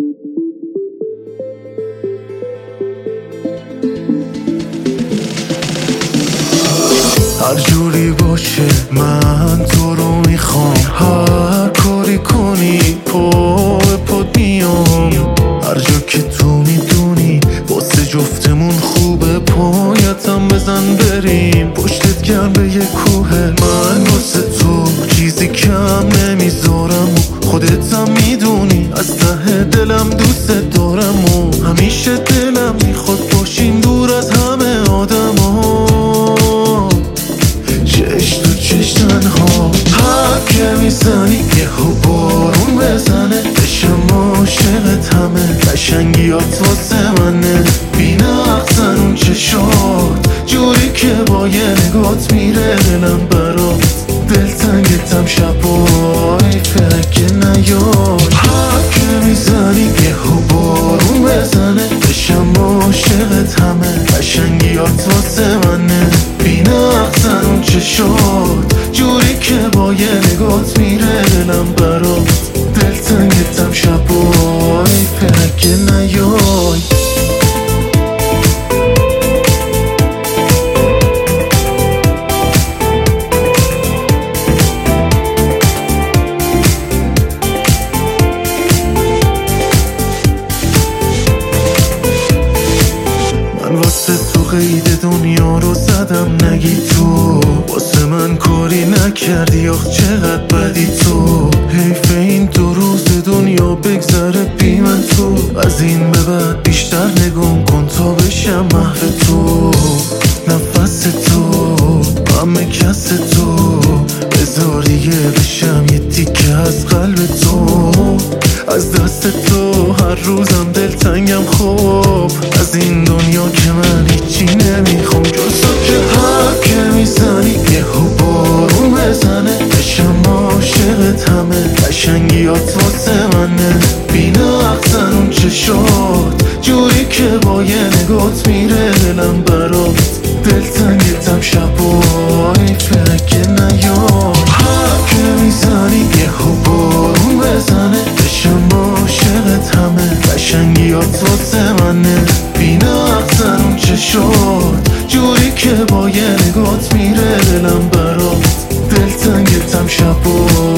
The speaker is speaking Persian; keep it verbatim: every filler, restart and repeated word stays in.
هر جوری باشه من تو رو میخوام، هر کاری کنی پا پاد میام، هر جا که تو میدونی واسه جفتمون خوبه، پایتم بزن بریم پشتت گرم به یه کوه. من واسه تو چیزی کم نمیذارم و خودتم میدونی از ته دلم دوست دارم و همیشه دلم میخواد باشیم دور از همه آدم ها، چش تو چش تنها. حرف که میزنی یهو بارون بزنه، بشم عاشقت همه قشنگیات واسه منه، بی نقصن اون چشات جوری که با یه نگات میره دلم برات، دلتنگتم شبای فکر نیای. حرف که میزنی یهو بارون بزنه، بشم عاشقت همه قشنگیات واسه منه، بی نقصن اون چشات جوری که با یه نگات میره دلم برات، دلتنگتم شبای فکر نیای. واسه تو قید دنیا رو زدم نگی تو، واسه من کاری نکردی آخ چقدر بدی تو، حیف این دو روز دنیا بگذره بی من تو، از این به بعد بیشتر نگم کن تا بشم محو تو، نفس تو همه کس تو، بذار دیگه بشم یه تیکه از قلب تو، از دست تو هر روزم دلتنگم خوب، از این دنیا که من هیچی نمیخوام جز تو، که حرف که میزنی یهو بارون بزنه، بشم عاشقت همه قشنگیات واسه منه، بی نقصن اون چشات جوری که با یه نگات میره دلم برات، دلتنگتم شبای فکر نیای. حرف که میزنی یهو بارون بزنه، بشم عاشقت همه قشنگیات واسه منه، بی نقصن اون چشات جوری که با یه نگات میره دلم برات، دلتنگتم شبای